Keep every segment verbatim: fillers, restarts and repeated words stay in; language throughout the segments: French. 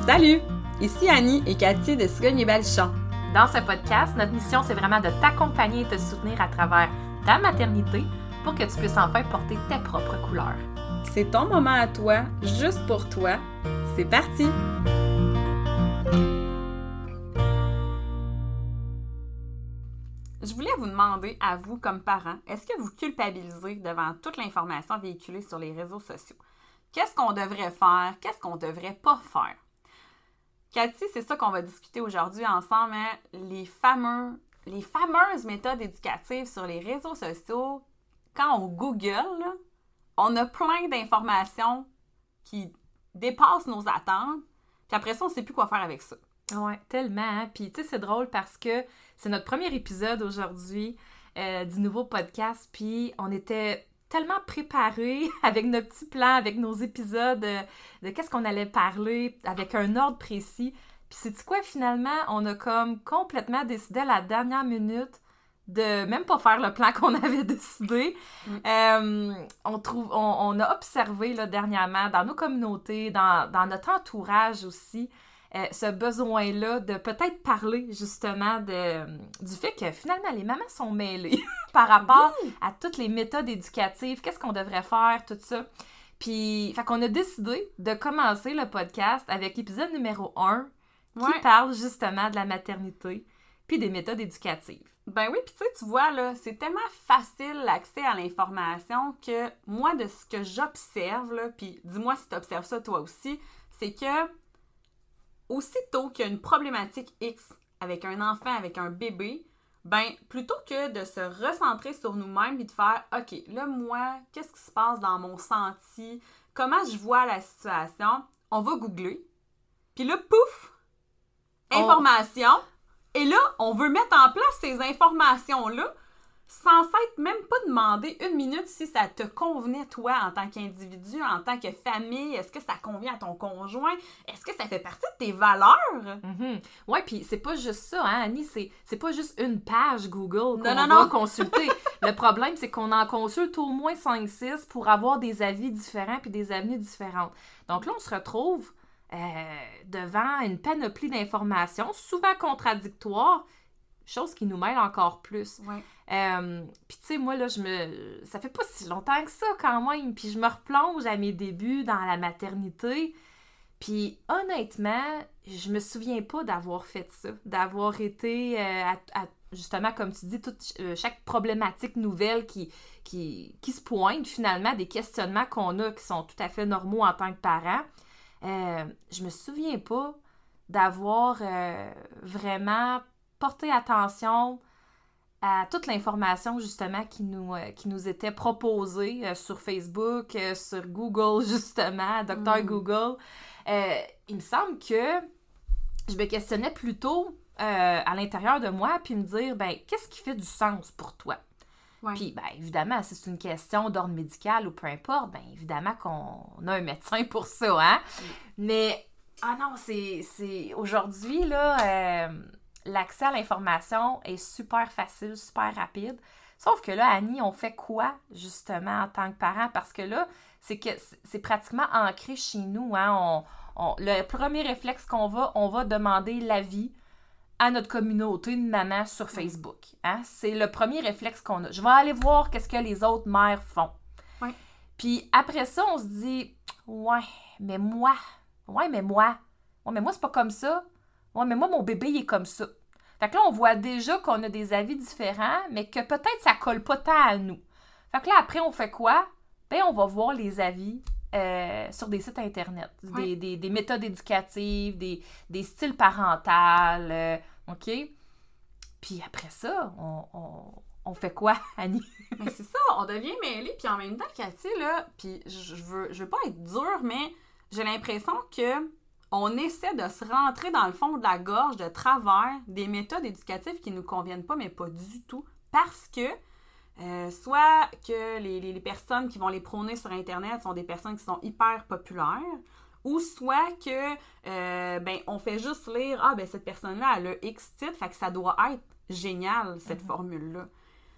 Salut! Ici Annie et Cathy de Cigogne-et-Baluchon. Dans ce podcast, notre mission, c'est vraiment de t'accompagner et te soutenir à travers ta maternité pour que tu puisses enfin porter tes propres couleurs. C'est ton moment à toi, juste pour toi. C'est parti! Je voulais vous demander, à vous comme parents, est-ce que vous culpabilisez devant toute l'information véhiculée sur les réseaux sociaux? Qu'est-ce qu'on devrait faire? Qu'est-ce qu'on devrait pas faire? Cathy, c'est ça qu'on va discuter aujourd'hui ensemble, hein? les, fameux, les fameuses méthodes éducatives sur les réseaux sociaux. Quand on Google, là, on a plein d'informations qui dépassent nos attentes, puis après ça, on ne sait plus quoi faire avec ça. Oui, tellement. Hein? Puis, tu sais, c'est drôle parce que c'est notre premier épisode aujourd'hui euh, du nouveau podcast, puis on était tellement préparés avec nos petits plans, avec nos épisodes euh, de qu'est-ce qu'on allait parler, avec un ordre précis. Puis, sais-tu quoi, finalement, on a comme complètement décidé à la dernière minute de même pas faire le plan qu'on avait décidé. Mm. Euh, on, trouve, on, on a observé là, dernièrement dans nos communautés, dans, dans notre entourage aussi, Euh, ce besoin-là de peut-être parler justement de, du fait que finalement les mamans sont mêlées par rapport oui. à toutes les méthodes éducatives, qu'est-ce qu'on devrait faire, tout ça. Puis, fait qu'on a décidé de commencer le podcast avec l'épisode numéro un qui ouais. parle justement de la maternité puis des méthodes éducatives. Ben oui, puis tu sais, tu vois, là, c'est tellement facile l'accès à l'information que moi, de ce que j'observe, là, puis dis-moi si tu observes ça toi aussi, c'est que aussitôt qu'il y a une problématique X avec un enfant, avec un bébé, ben plutôt que de se recentrer sur nous-mêmes et de faire « OK, là, moi, qu'est-ce qui se passe dans mon senti? Comment je vois la situation? » On va googler. Puis là, pouf! Information. On... Et là, on veut mettre en place ces informations-là sans s'être même pas demandé une minute si ça te convenait, toi, en tant qu'individu, en tant que famille. Est-ce que ça convient à ton conjoint? Est-ce que ça fait partie de tes valeurs? Mm-hmm. Oui, puis c'est pas juste ça, hein, Annie? C'est, c'est pas juste une page Google qu'on non, non, va non. consulter. Le problème, c'est qu'on en consulte au moins cinq six pour avoir des avis différents puis des avenues différentes. Donc là, on se retrouve euh, devant une panoplie d'informations, souvent contradictoires, chose qui nous mêle encore plus. Ouais. Euh, puis tu sais, moi, là, je me... ça fait pas si longtemps que ça, quand même. Puis je me replonge à mes débuts dans la maternité. Puis honnêtement, je me souviens pas d'avoir fait ça. D'avoir été, euh, à, à, justement, comme tu dis, toute, euh, chaque problématique nouvelle qui, qui, qui se pointe, finalement, des questionnements qu'on a qui sont tout à fait normaux en tant que parents. Euh, je me souviens pas d'avoir euh, vraiment porté attention à toute l'information, justement, qui nous, euh, qui nous était proposée euh, sur Facebook, euh, sur Google, justement, docteur Mm. Google. Euh, il me semble que je me questionnais plutôt euh, à l'intérieur de moi, puis me dire, ben, qu'est-ce qui fait du sens pour toi? Ouais. Puis, bien, évidemment, si c'est une question d'ordre médical ou peu importe, bien, évidemment qu'on a un médecin pour ça, hein? Mm. Mais, ah non, c'est, c'est aujourd'hui, là... Euh, l'accès à l'information est super facile, super rapide. Sauf que là, Annie, on fait quoi, justement, en tant que parent? Parce que là, c'est que c'est pratiquement ancré chez nous. Hein? On, on, le premier réflexe qu'on va, on va demander l'avis à notre communauté de mamans sur Facebook. Hein? C'est le premier réflexe qu'on a. Je vais aller voir qu'est-ce que les autres mères font. Ouais. Puis après ça, on se dit, ouais, mais moi, ouais, mais moi, ouais, mais moi, c'est pas comme ça. Ouais, mais moi, mon bébé, il est comme ça. Fait que là, on voit déjà qu'on a des avis différents, mais que peut-être ça colle pas tant à nous. Fait que là, après, on fait quoi? Ben, on va voir les avis euh, sur des sites Internet, oui. des, des, des méthodes éducatives, des, des styles parentaux, euh, OK? Puis après ça, on, on, on fait quoi, Annie? Mais c'est ça, on devient mêlés, puis en même temps, Cathy, là, puis je veux, je veux pas être dure, mais j'ai l'impression que on essaie de se rentrer dans le fond de la gorge de travers des méthodes éducatives qui ne nous conviennent pas, mais pas du tout, parce que euh, soit que les, les, les personnes qui vont les prôner sur Internet sont des personnes qui sont hyper populaires, ou soit que euh, ben on fait juste lire « Ah, ben cette personne-là, elle a X titre, fait que ça doit être génial, cette mm-hmm. formule-là. »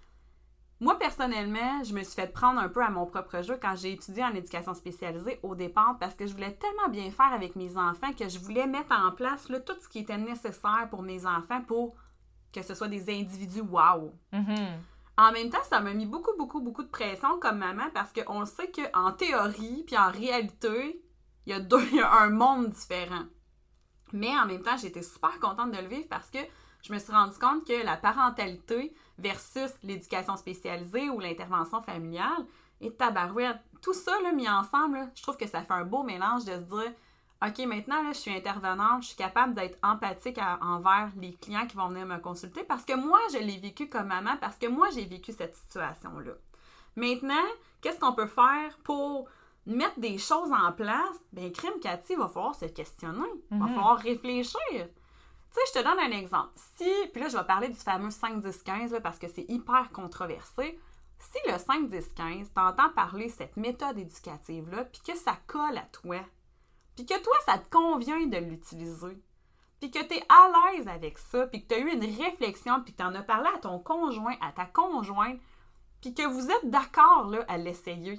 Moi, personnellement, je me suis fait prendre un peu à mon propre jeu quand j'ai étudié en éducation spécialisée au départ parce que je voulais tellement bien faire avec mes enfants que je voulais mettre en place là, tout ce qui était nécessaire pour mes enfants pour que ce soit des individus wow. Mm-hmm. En même temps, ça m'a mis beaucoup, beaucoup, beaucoup de pression comme maman parce qu'on le sait qu'en théorie puis en réalité, il y a deux, il y a un monde différent. Mais en même temps, j'étais super contente de le vivre parce que je me suis rendu compte que la parentalité versus l'éducation spécialisée ou l'intervention familiale et tabarouette, tout ça là, mis ensemble, là, je trouve que ça fait un beau mélange de se dire OK, maintenant, là, je suis intervenante, je suis capable d'être empathique à, envers les clients qui vont venir me consulter parce que moi, je l'ai vécu comme maman, parce que moi, j'ai vécu cette situation-là. Maintenant, qu'est-ce qu'on peut faire pour mettre des choses en place? Bien, crime, Cathy, il va falloir se questionner, il va Mm-hmm. falloir réfléchir. Tu sais, je te donne un exemple. Si, puis là, je vais parler du fameux cinq dix quinze là, parce que c'est hyper controversé. Si le cinq dix quinze, t'entends parler de cette méthode éducative-là, puis que ça colle à toi, puis que toi, ça te convient de l'utiliser, puis que tu es à l'aise avec ça, puis que tu as eu une réflexion, puis que tu en as parlé à ton conjoint, à ta conjointe, puis que vous êtes d'accord là, à l'essayer,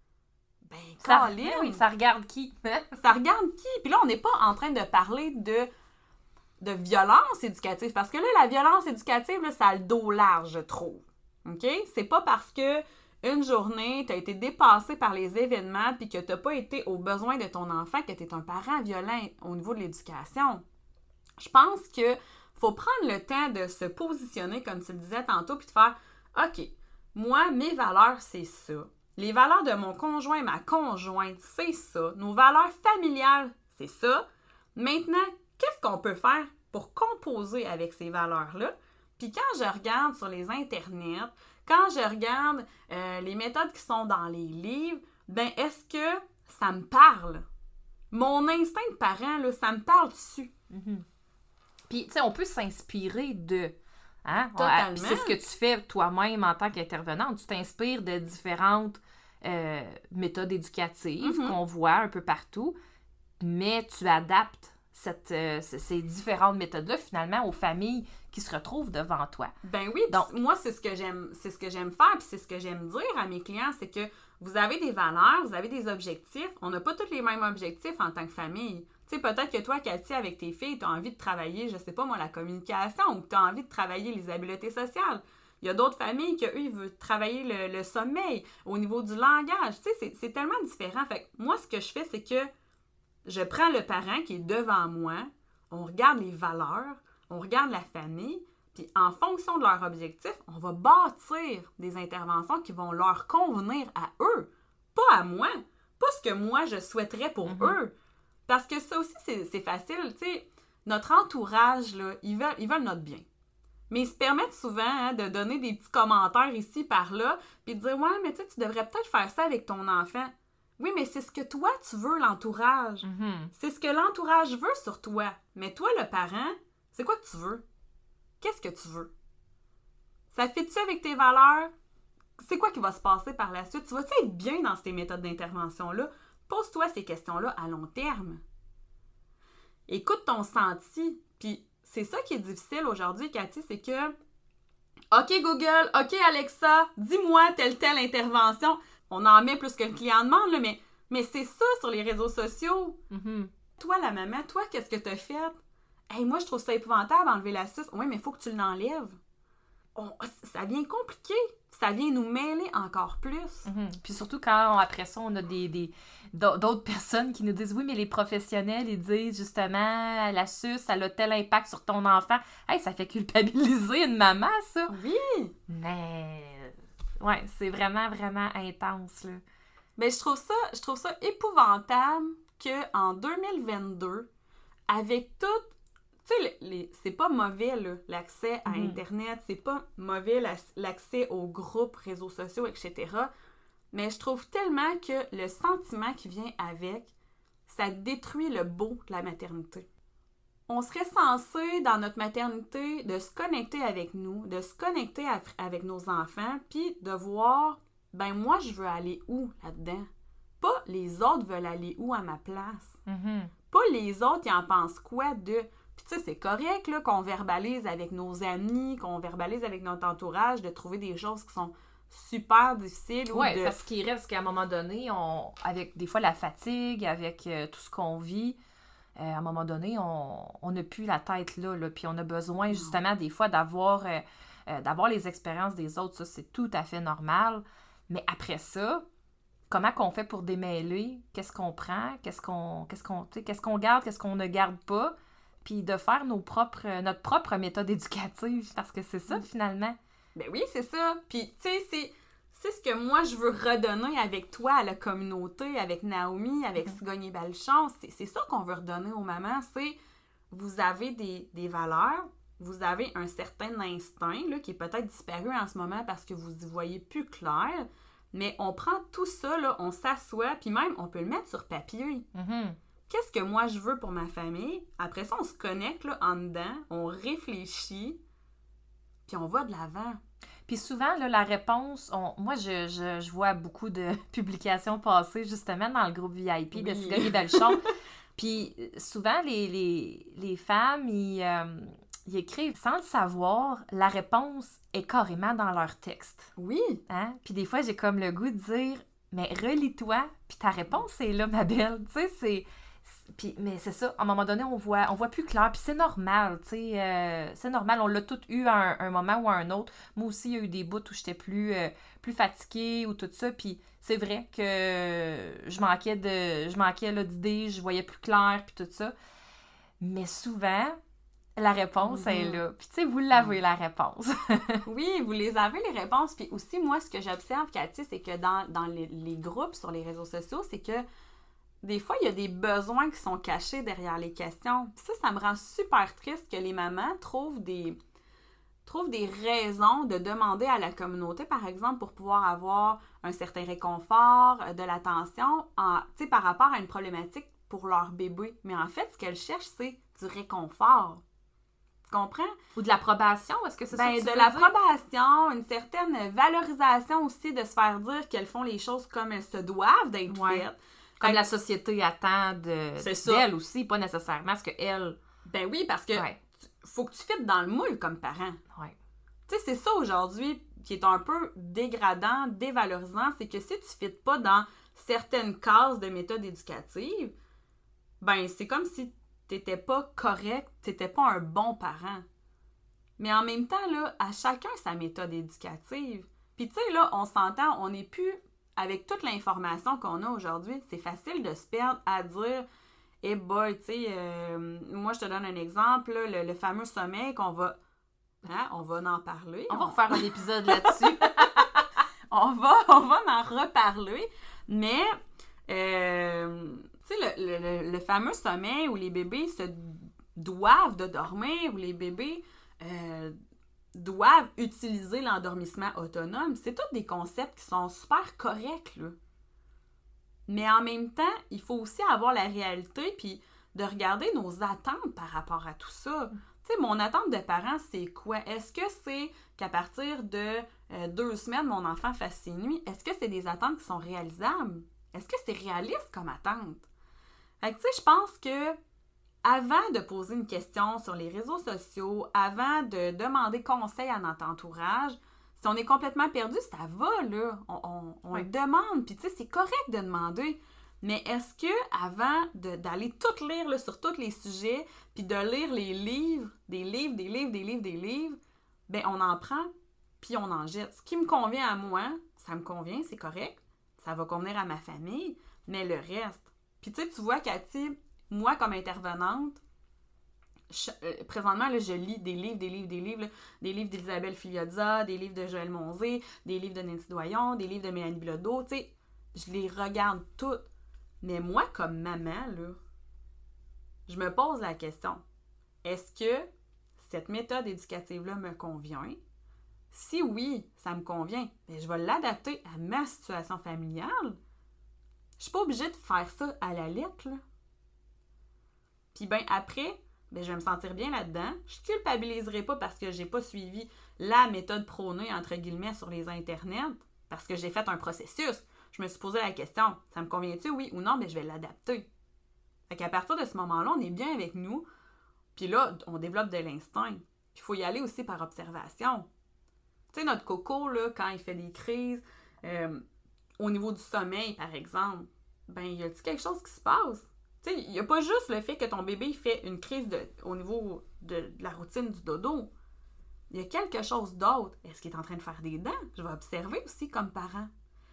ben, Ça, Colin, oui, ça regarde qui? ça regarde qui? Puis là, on n'est pas en train de parler de, de violence éducative, parce que là, la violence éducative, là, ça a le dos large, je trouve. OK? C'est pas parce que une journée, tu as été dépassé par les événements puis que tu n'as pas été aux besoins de ton enfant, que tu es un parent violent au niveau de l'éducation. Je pense qu'il faut prendre le temps de se positionner, comme tu le disais tantôt, puis de faire « OK, moi, mes valeurs, c'est ça. Les valeurs de mon conjoint, ma conjointe, c'est ça. Nos valeurs familiales, c'est ça. Maintenant, qu'est-ce qu'on peut faire pour composer avec ces valeurs-là? Puis quand je regarde sur les internets, quand je regarde euh, les méthodes qui sont dans les livres, ben est-ce que ça me parle? Mon instinct de parent, là, ça me parle dessus. Mm-hmm. Puis, tu sais, on peut s'inspirer de... Hein? Totalement. Puis c'est ce que tu fais toi-même en tant qu'intervenante. Tu t'inspires de différentes euh, méthodes éducatives Mm-hmm. qu'on voit un peu partout, mais tu adaptes cette, euh, ces différentes méthodes-là, finalement, aux familles qui se retrouvent devant toi. Ben oui, donc moi, c'est ce que j'aime, c'est ce que j'aime faire, puis c'est ce que j'aime dire à mes clients, c'est que vous avez des valeurs, vous avez des objectifs. On n'a pas tous les mêmes objectifs en tant que famille. Tu sais, peut-être que toi, Cathy, avec tes filles, tu as envie de travailler, je sais pas moi, la communication, ou que tu as envie de travailler les habiletés sociales. Il y a d'autres familles qui, eux, ils veulent travailler le, le sommeil au niveau du langage. Tu sais, c'est, c'est tellement différent. Fait que moi, ce que je fais, c'est que je prends le parent qui est devant moi, on regarde les valeurs, on regarde la famille, puis en fonction de leur objectif, on va bâtir des interventions qui vont leur convenir à eux, pas à moi, pas ce que moi je souhaiterais pour Mm-hmm. eux. Parce que ça aussi, c'est, c'est facile, tu sais, notre entourage, là, ils veulent, ils veulent notre bien. Mais ils se permettent souvent hein, de donner des petits commentaires ici, par là, puis de dire « Ouais, mais tu sais, tu devrais peut-être faire ça avec ton enfant. » Oui, mais c'est ce que toi, tu veux, l'entourage. Mm-hmm. C'est ce que l'entourage veut sur toi. Mais toi, le parent, c'est quoi que tu veux? Qu'est-ce que tu veux? Ça fit-tu avec tes valeurs? C'est quoi qui va se passer par la suite? Tu vas-tu être bien dans ces méthodes d'intervention-là? Pose-toi ces questions-là à long terme. Écoute ton senti. Puis c'est ça qui est difficile aujourd'hui, Cathy, c'est que OK Google, OK Alexa, dis-moi telle telle intervention. On en met plus que le client demande, là, mais, mais c'est ça sur les réseaux sociaux. Mm-hmm. Toi, la maman, toi, qu'est-ce que t'as fait? Hey, moi, je trouve ça épouvantable, enlever la suce. Oui, mais il faut que tu l'enlèves. On, ça vient compliqué. Ça vient nous mêler encore plus. Mm-hmm. Puis surtout quand, après ça, on a des, des, d'autres personnes qui nous disent « Oui, mais les professionnels, ils disent justement, la suce, ça a tel impact sur ton enfant. » Hey, ça fait culpabiliser une maman, ça. Oui! Mais, ouais, c'est vraiment, vraiment intense, là. Mais je trouve ça, je trouve ça épouvantable qu'en deux mille vingt-deux, avec tout, tu sais, les, les, c'est pas mauvais, là, l'accès à Mm-hmm. Internet, c'est pas mauvais la, l'accès aux groupes, réseaux sociaux, et cetera. Mais je trouve tellement que le sentiment qui vient avec, ça détruit le beau de la maternité. On serait censé, dans notre maternité, de se connecter avec nous, de se connecter à, avec nos enfants, puis de voir, ben moi, je veux aller où là-dedans? Pas les autres veulent aller où à ma place. Mm-hmm. Pas les autres, ils en pensent quoi de... Puis tu sais, c'est correct là, qu'on verbalise avec nos amis, qu'on verbalise avec notre entourage, de trouver des choses qui sont super difficile. Oui, de... parce qu'il reste qu'à un moment donné, on avec des fois la fatigue, avec euh, tout ce qu'on vit, euh, à un moment donné, on n'a plus la tête là, là puis on a besoin justement des fois d'avoir, euh, euh, d'avoir les expériences des autres, ça c'est tout à fait normal. Mais après ça, comment qu'on fait pour démêler? Qu'est-ce qu'on prend? Qu'est-ce qu'on, qu'est-ce qu'on, qu'est-ce qu'on garde? Qu'est-ce qu'on ne garde pas? Puis de faire nos propres, notre propre méthode éducative, parce que c'est ça, finalement. Ben oui, c'est ça. Puis, tu sais, c'est, c'est ce que moi, je veux redonner avec toi, à la communauté, avec Naomi, avec mm-hmm. Sigourney Balichon. C'est, c'est ça qu'on veut redonner aux mamans, c'est vous avez des, des valeurs, vous avez un certain instinct, là, qui est peut-être disparu en ce moment parce que vous y voyez plus clair, mais on prend tout ça, là, on s'assoit, puis même, on peut le mettre sur papier. Mm-hmm. Qu'est-ce que moi je veux pour ma famille? Après ça, on se connecte là, en dedans, on réfléchit, puis on va de l'avant. Puis souvent, là, la réponse, on... moi, je, je, je vois beaucoup de publications passer justement dans le groupe V I P oui. de Sigourney Balichon. Puis souvent, les, les, les femmes, ils, euh, ils écrivent sans le savoir, la réponse est carrément dans leur texte. Oui. Hein? Puis des fois, j'ai comme le goût de dire, mais relis-toi, puis ta réponse est là, ma belle. Tu sais, c'est... Puis, mais c'est ça, à un moment donné, on voit, on voit plus clair, puis c'est normal, tu sais, euh, c'est normal, on l'a tout eu à un, un moment ou à un autre. Moi aussi, il y a eu des bouts où j'étais plus, euh, plus fatiguée ou tout ça, puis c'est vrai que je manquais de, je manquais là, d'idées, je voyais plus clair, puis tout ça. Mais souvent, la réponse mm-hmm. est là. Puis tu sais, vous l'avez, mm-hmm. la réponse. Oui, vous les avez, les réponses. Puis aussi, moi, ce que j'observe, Cathy, c'est que dans, dans les, les groupes sur les réseaux sociaux, c'est que des fois, il y a des besoins qui sont cachés derrière les questions. Puis ça, ça me rend super triste que les mamans trouvent des, trouvent des raisons de demander à la communauté, par exemple, pour pouvoir avoir un certain réconfort, de l'attention, en, tu sais, par rapport à une problématique pour leur bébé. Mais en fait, ce qu'elles cherchent, c'est du réconfort. Tu comprends? Ou de l'approbation, est-ce que c'est ben, ça que tu de l'approbation, une certaine valorisation aussi de se faire dire qu'elles font les choses comme elles se doivent d'être ouais. faites. Comme la société attend de, d'elle aussi, pas nécessairement ce qu'elle... Ben oui, parce que ouais. tu, faut que tu fites dans le moule comme parent. Ouais. Tu sais, c'est ça aujourd'hui qui est un peu dégradant, dévalorisant, c'est que si tu fites pas dans certaines cases de méthode éducative, ben c'est comme si t'étais pas correct, t'étais pas un bon parent. Mais en même temps, là, à chacun sa méthode éducative. Puis tu sais, là, on s'entend, on n'est plus... Avec toute l'information qu'on a aujourd'hui, c'est facile de se perdre à dire « Eh boy, tu sais, euh, moi je te donne un exemple, là, le, le fameux sommeil qu'on va... Hein, on va en parler. On, on va refaire un épisode là-dessus. on, va, on va en reparler. Mais, euh, tu sais, le, le, le fameux sommeil où les bébés se doivent de dormir, où les bébés... Euh, doivent utiliser l'endormissement autonome, c'est tous des concepts qui sont super corrects, là. Mais en même temps, il faut aussi avoir la réalité puis de regarder nos attentes par rapport à tout ça. Tu sais, mon attente de parent, c'est quoi? Est-ce que c'est qu'à partir de euh, deux semaines, mon enfant fasse ses nuits? Est-ce que c'est des attentes qui sont réalisables? Est-ce que c'est réaliste comme attente? Fait que tu sais, je pense que avant de poser une question sur les réseaux sociaux, avant de demander conseil à notre entourage, si on est complètement perdu, ça va, là. On, on, on oui. le demande, puis tu sais, c'est correct de demander. Mais est-ce que avant de, d'aller tout lire là, sur tous les sujets, puis de lire les livres, des livres, des livres, des livres, des livres, ben on en prend, puis on en jette. Ce qui me convient à moi, ça me convient, c'est correct. Ça va convenir à ma famille, mais le reste. Puis tu sais, tu vois, Cathy, moi, comme intervenante, je, euh, présentement, là, je lis des livres, des livres, des livres, là, des livres d'Isabelle Filioza, des livres de Joël Monzé, des livres de Nancy Doyon, des livres de Mélanie Bilodeau, tu sais, je les regarde toutes. Mais moi, comme maman, là, je me pose la question, est-ce que cette méthode éducative-là me convient? Si oui, ça me convient, bien, je vais l'adapter à ma situation familiale. Je suis pas obligée de faire ça à la lettre, là. Puis ben après, ben je vais me sentir bien là-dedans. Je culpabiliserai pas parce que j'ai pas suivi la méthode prônée, entre guillemets, sur les internets, parce que j'ai fait un processus. Je me suis posé la question, ça me convient-tu, oui ou non, mais je vais l'adapter. Fait qu'à partir de ce moment-là, on est bien avec nous, puis là, on développe de l'instinct. Puis il faut y aller aussi par observation. Tu sais, notre coco, là, quand il fait des crises, euh, au niveau du sommeil, par exemple, ben, y a-t-il quelque chose qui se passe? Tu sais, il n'y a pas juste le fait que ton bébé fait une crise de, au niveau de, de la routine du dodo. Il y a quelque chose d'autre. Est-ce qu'il est en train de faire des dents? Je vais observer aussi comme parent.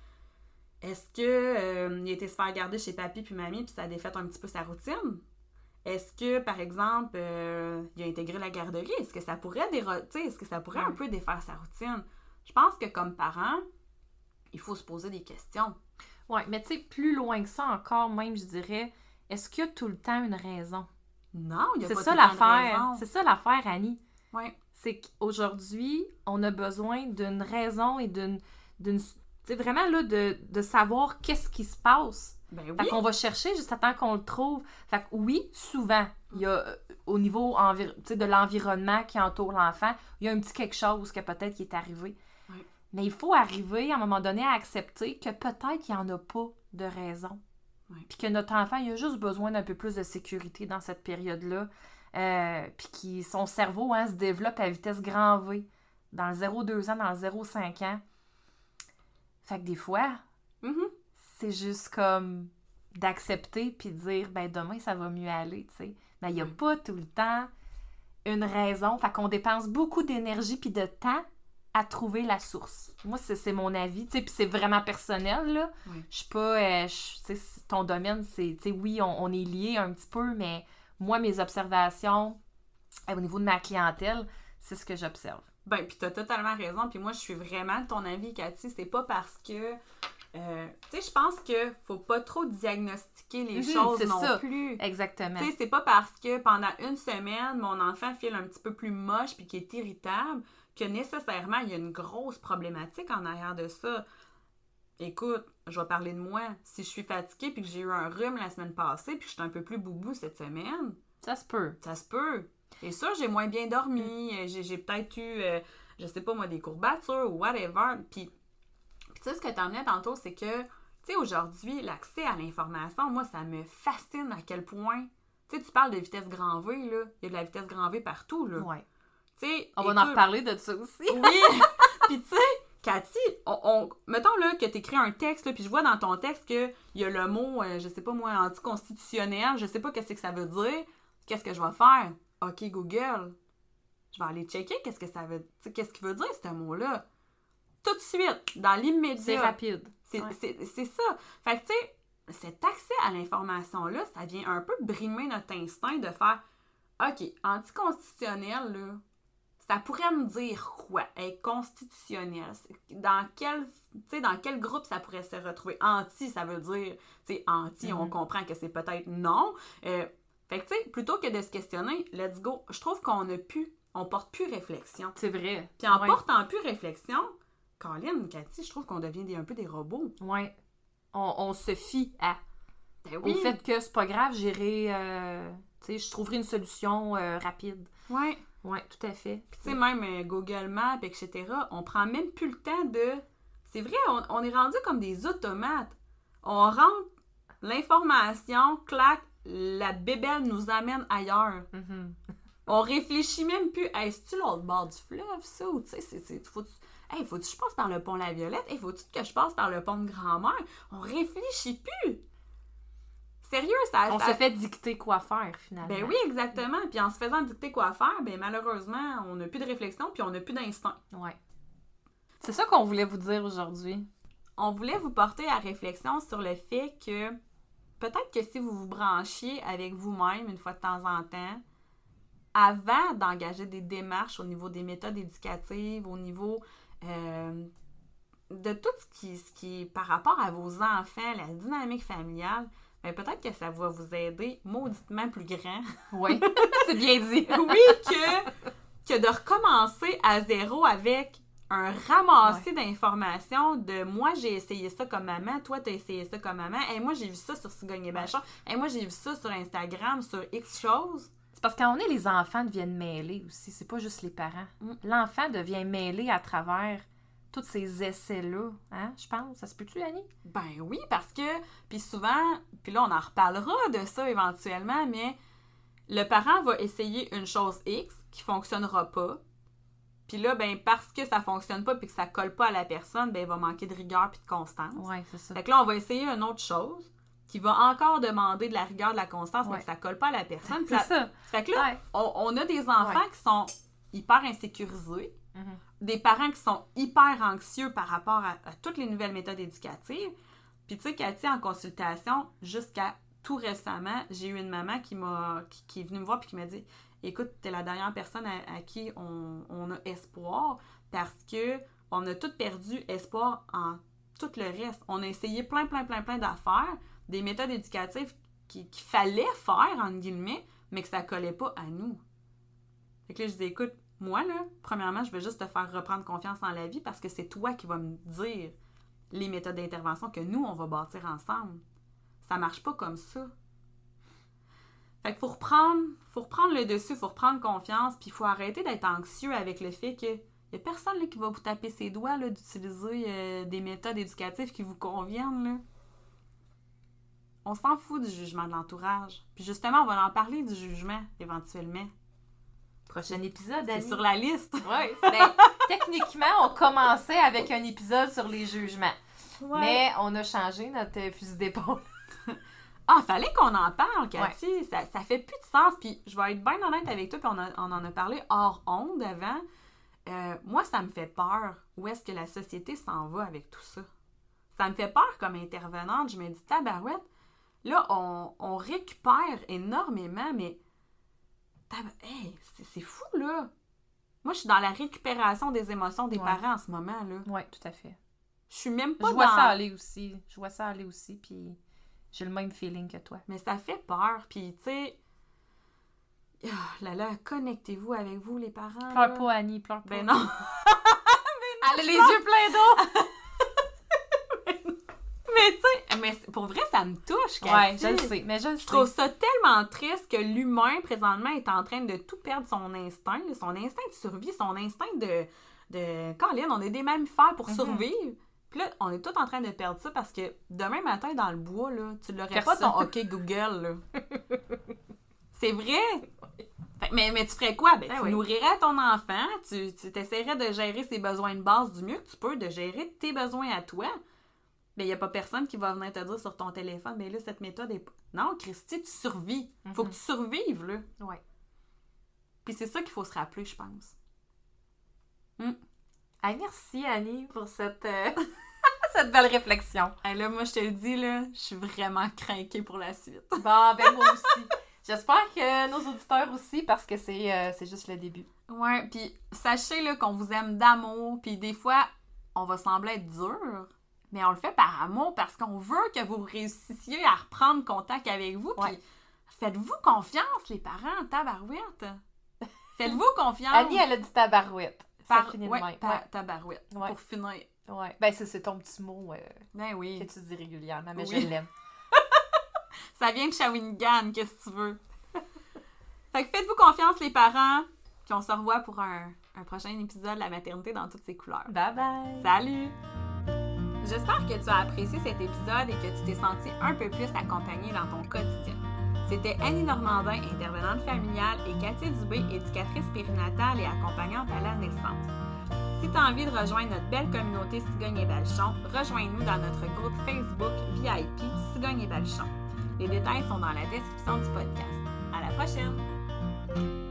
Est-ce que euh, il a été se faire garder chez papy puis mamie puis ça a défait un petit peu sa routine? Est-ce que, par exemple, euh, il a intégré la garderie? Est-ce que ça pourrait, déro- est-ce que ça pourrait un peu défaire sa routine? Je pense que comme parent, il faut se poser des questions. Oui, mais tu sais, plus loin que ça encore, même, je dirais, est-ce qu'il y a tout le temps une raison? Non, il n'y a c'est pas ça tout le temps de l'affaire. raison. C'est ça l'affaire, Annie. Oui. C'est qu'aujourd'hui, on a besoin d'une raison et d'une... d'une tu sais, vraiment, là, de, de savoir qu'est-ce qui se passe. Ben oui. Fait qu'on va chercher juste à temps qu'on le trouve. Fait que oui, souvent, il y a, euh, au niveau envir- tu sais, de l'environnement qui entoure l'enfant, il y a un petit quelque chose que peut-être qui est arrivé. Oui. Mais il faut arriver, à un moment donné, à accepter que peut-être qu'il n'y en a pas de raison. Oui. Puis que notre enfant, il a juste besoin d'un peu plus de sécurité dans cette période-là. Euh, puis que son cerveau hein, se développe à vitesse grand V. Dans le zéro deux ans, dans le zéro cinq ans. Fait que des fois, Mm-hmm. c'est juste comme d'accepter puis de dire, ben demain, ça va mieux aller, tu sais. Mais il n'y a Oui. pas tout le temps une raison. Fait qu'on dépense beaucoup d'énergie puis de temps à trouver la source. Moi, c'est, c'est mon avis, tu sais, puis c'est vraiment personnel, là. Oui. Je suis pas... Euh, je- tu sais, ton domaine, c'est... Tu sais, oui, on, on est liés un petit peu, mais moi, mes observations, euh, au niveau de ma clientèle, c'est ce que j'observe. Ben, puis t'as totalement raison. Puis moi, je suis vraiment de ton avis, Cathy. C'est pas parce que... Euh, tu sais, je pense que faut pas trop diagnostiquer les Mhm, choses c'est non ça. plus. Exactement. Tu sais, c'est pas parce que pendant une semaine, mon enfant file un petit peu plus moche puis qu'il est irritable que nécessairement, il y a une grosse problématique en arrière de ça. Écoute, je vais parler de moi. Si je suis fatiguée puis que j'ai eu un rhume la semaine passée puis que je suis un peu plus boubou cette semaine, Ça se peut. ça se peut. Et ça, j'ai moins bien dormi. J'ai, j'ai peut-être eu, euh, je sais pas moi, des courbatures ou whatever. Puis, puis tu sais, ce que t'emmenais tantôt, c'est que, tu sais, aujourd'hui, l'accès à l'information, moi, ça me fascine à quel point... Tu sais, tu parles de vitesse grand V, là. Il y a de la vitesse grand V partout, là. Ouais. Tu sais, On va en écoute- reparler de ça aussi. Oui! Puis tu sais, Cathy, on, on- mettons là que t'écris un texte, là, puis je vois dans ton texte qu'il y a le mot, euh, je sais pas moi, anticonstitutionnel, je sais pas qu'est-ce que ça veut dire. Qu'est-ce que je vais faire? OK, Google. Je vais aller checker qu'est-ce que ça veut dire. Qu'est-ce qu'il veut dire, ce mot-là? Tout de suite, dans l'immédiat. C'est rapide. C'est, Ouais. c'est, c'est ça. Fait que, tu sais, cet accès à l'information-là, ça vient un peu brimer notre instinct de faire OK, anticonstitutionnel, là, ça pourrait me dire quoi? Être constitutionnel. Dans quel, tu sais, dans quel groupe ça pourrait se retrouver? Anti, ça veut dire, tu sais, anti, Mm-hmm. on comprend que c'est peut-être non. Euh, fait que, tu sais, plutôt que de se questionner, let's go. Je trouve qu'on a pu, on porte plus réflexion. C'est vrai. Puis en ouais. portant plus réflexion, Colin, Cathy, je trouve qu'on devient des, un peu des robots. Ouais. On, on se fie à. Ben oui. Au fait que c'est pas grave, j'irai. Euh, tu sais, je trouverai une solution euh, rapide. Ouais. Ouais, tout à fait. Puis tu sais, même euh, Google Maps, et cetera, on prend même plus le temps de... C'est vrai, on, on est rendu comme des automates. On rentre l'information, clac, la bébelle nous amène ailleurs. Mhm. On réfléchit même plus. Hey, c'est-tu l'autre bord du fleuve, ça? Ou tu sais, c'est... c'est faut hey, faut-tu que je passe par le pont La Violette? Hey, faut-tu que je passe par le pont de Grand-Mère? On réfléchit plus. Sérieux, ça... On ça... se fait dicter quoi faire, finalement. Ben oui, exactement. Puis en se faisant dicter quoi faire, ben malheureusement, on n'a plus de réflexion puis on n'a plus d'instinct. Ouais. C'est ça qu'on voulait vous dire aujourd'hui. On voulait vous porter à réflexion sur le fait que peut-être que si vous vous branchiez avec vous-même une fois de temps en temps, avant d'engager des démarches au niveau des méthodes éducatives, au niveau euh, de tout ce qui, ce qui est par rapport à vos enfants, la dynamique familiale, ben peut-être que ça va vous aider mauditement plus grand. Oui, c'est bien dit. Oui, que, que de recommencer à zéro avec un ramassis Ouais. d'informations de moi j'ai essayé ça comme maman, toi t'as essayé ça comme maman, et moi j'ai vu ça sur Cigogne et Bachon, et moi j'ai vu ça sur Instagram, sur X choses. C'est parce qu'à un moment donné, les enfants deviennent mêlés aussi. C'est pas juste les parents. Mm. L'enfant devient mêlé à travers tous ces essais-là. Hein, je pense. Ça se peut-tu, Annie? Ben oui, parce que, puis souvent, puis là on en reparlera de ça éventuellement, mais le parent va essayer une chose X qui fonctionnera pas, Puis là, ben parce que ça fonctionne pas puis que ça colle pas à la personne, ben il va manquer de rigueur puis de constance. Ouais, c'est ça. Fait que là, on va essayer une autre chose qui va encore demander de la rigueur, de la constance, ouais. mais que ça colle pas à la personne. C'est ça. Fait que là, ouais. on, on a des enfants ouais. qui sont hyper insécurisés, mm-hmm. des parents qui sont hyper anxieux par rapport à, à toutes les nouvelles méthodes éducatives. Puis tu sais, Cathy, en consultation, jusqu'à tout récemment, j'ai eu une maman qui m'a qui, qui est venue me voir puis qui m'a dit « Écoute, t'es la dernière personne à, à qui on, on a espoir parce que on a tous perdu espoir en tout le reste. On a essayé plein, plein, plein, plein d'affaires, des méthodes éducatives qu'il fallait faire, entre guillemets, mais que ça collait pas à nous. » Fait que là, je dis « Écoute, moi, là, premièrement, je veux juste te faire reprendre confiance en la vie parce que c'est toi qui vas me dire les méthodes d'intervention que nous, on va bâtir ensemble. Ça marche pas comme ça. » Fait qu'il faut reprendre, faut reprendre le dessus, il faut reprendre confiance, puis il faut arrêter d'être anxieux avec le fait que y a personne là, qui va vous taper ses doigts là, d'utiliser euh, des méthodes éducatives qui vous conviennent. Là. On s'en fout du jugement de l'entourage. Puis justement, on va en parler du jugement, éventuellement. Prochain épisode, C'est Annie. sur la liste. Oui. Ben, techniquement, on commençait avec un épisode sur les jugements. Ouais. Mais on a changé notre fusil d'épaule. Ah, fallait qu'on en parle, Cathy. Ouais. Ça, ça fait plus de sens. Puis je vais être bien honnête avec toi, puis on, a, on en a parlé hors onde avant. Euh, moi, ça me fait peur. Où est-ce que la société s'en va avec tout ça? Ça me fait peur comme intervenante. Je me dis, tabarouette, là, on, on récupère énormément, mais tab... hey, c'est, c'est fou, là. Moi, je suis dans la récupération des émotions des ouais. parents en ce moment, là. Oui, tout à fait. Je suis même pas Je vois dans... ça aller aussi. Je vois ça aller aussi, puis j'ai le même feeling que toi. Mais ça fait peur, puis tu sais... Oh là là, connectez-vous avec vous, les parents. Pleure là. pas, Annie, pleure pas. Ben non. Ben non elle a les yeux pleins d'eau. Mais tu sais, mais pour vrai, ça me touche, Cathy. Ouais, je le sais, mais je le sais. Je trouve ça tellement triste que l'humain, présentement, est en train de tout perdre son instinct, son instinct de survie, son instinct de... de... Colin, on est des mammifères pour mm-hmm. survivre. Puis là, on est tous en train de perdre ça parce que demain matin, dans le bois, là, tu l'aurais Personne. pas ton OK Google, là. C'est vrai! Fait, mais, mais tu ferais quoi? Ben, ben tu oui. nourrirais ton enfant, tu, tu t'essaierais de gérer ses besoins de base du mieux que tu peux, de gérer tes besoins à toi. Ben, il n'y a pas personne qui va venir te dire sur ton téléphone, ben là, cette méthode est pas... Non, Christy, tu survis. Mm-hmm. Faut que tu survives, là. Ouais. Puis c'est ça qu'il faut se rappeler, je pense. Mm. Hey, merci, Annie, pour cette, euh... cette belle réflexion. Hey, là, moi, je te le dis, là, je suis vraiment craquée pour la suite. Bon, ben moi aussi. J'espère que nos auditeurs aussi, parce que c'est, euh, c'est juste le début. Ouais, puis sachez là, qu'on vous aime d'amour, puis des fois, on va sembler être dur, mais on le fait par amour parce qu'on veut que vous réussissiez à reprendre contact avec vous, puis ouais. faites-vous confiance, les parents, tabarouette. Faites-vous confiance. Annie, elle a dit tabarouette. Par... Ça finit ouais, de même. Ta... Ouais. Tabarouette, ouais. Pour finir. Ouais. Ben, c'est, c'est ton petit mot euh, ben oui. que tu dis régulièrement, mais oui. je l'aime. Ça vient de Shawinigan, qu'est-ce que tu veux? Fait que faites-vous confiance, les parents, puis on se revoit pour un, un prochain épisode de la maternité dans toutes ses couleurs. Bye bye! Salut! J'espère que tu as apprécié cet épisode et que tu t'es senti un peu plus accompagnée dans ton quotidien. C'était Annie Normandin, intervenante familiale, et Cathy Dubé, éducatrice périnatale et accompagnante à la naissance. Si tu as envie de rejoindre notre belle communauté Cigogne et Baluchon, rejoins-nous dans notre groupe Facebook V I P Cigogne et Baluchon. Les détails sont dans la description du podcast. À la prochaine!